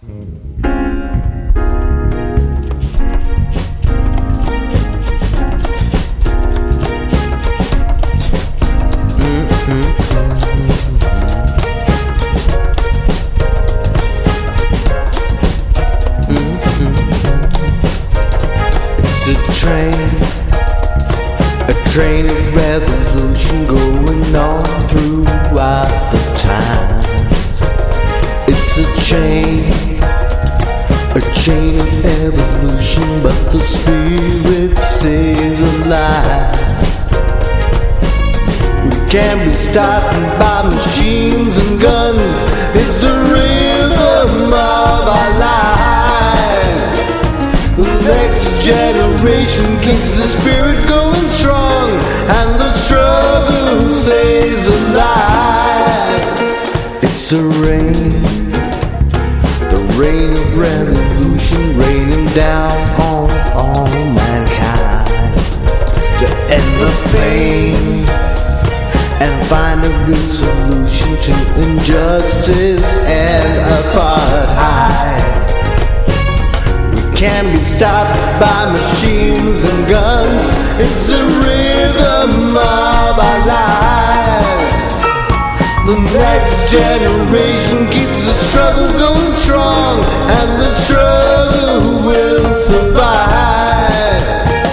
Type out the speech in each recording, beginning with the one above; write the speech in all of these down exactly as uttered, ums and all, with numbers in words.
Train of revolution going on throughout the times. It's a chain, a chain of evolution, but the spirit stays alive. We can't be stopped by machines and guns. It's the rhythm of our lives. The next generation keeps the spirit going strong, and the struggle stays alive. It's a rain, the rain of revolution, raining down on all mankind to end the pain and find a real solution to injustice and apartheid. Can't be stopped by machines and guns. It's the rhythm of our lives. The next generation keeps the struggle going strong, and the struggle will survive.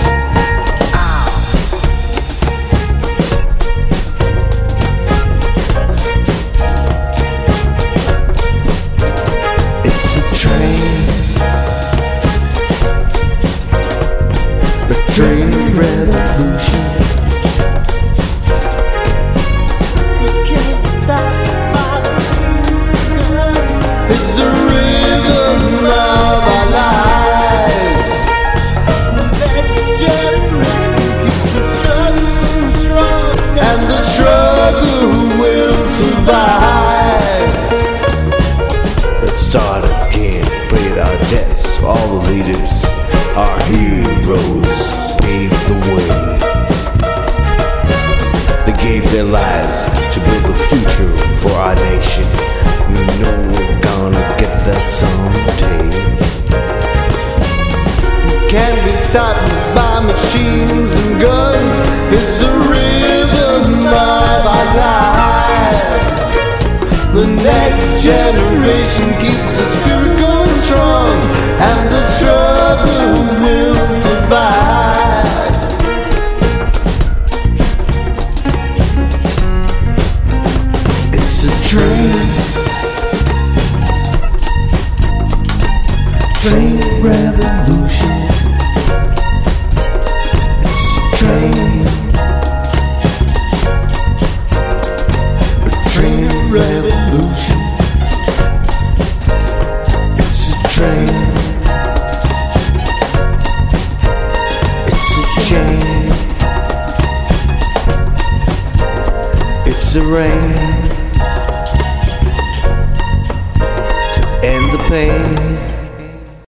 It's a train, train of revolution. We can't stop by the music. It's the rhythm of our lives. The next generation keeps the struggle strong, and the struggle will survive. Let's start again, paid our debts to all the leaders. Our heroes paved the way. They gave their lives to build a future for our nation. We know we're gonna get that someday. You can't be stopped by machines and guns. It's the rhythm of our lives. The next generation keeps the spirit going strong, and the struggle will survive. It's a train, train of revolution. It's a train, a train of revolution. It's a train, chain. It's the rain to end the pain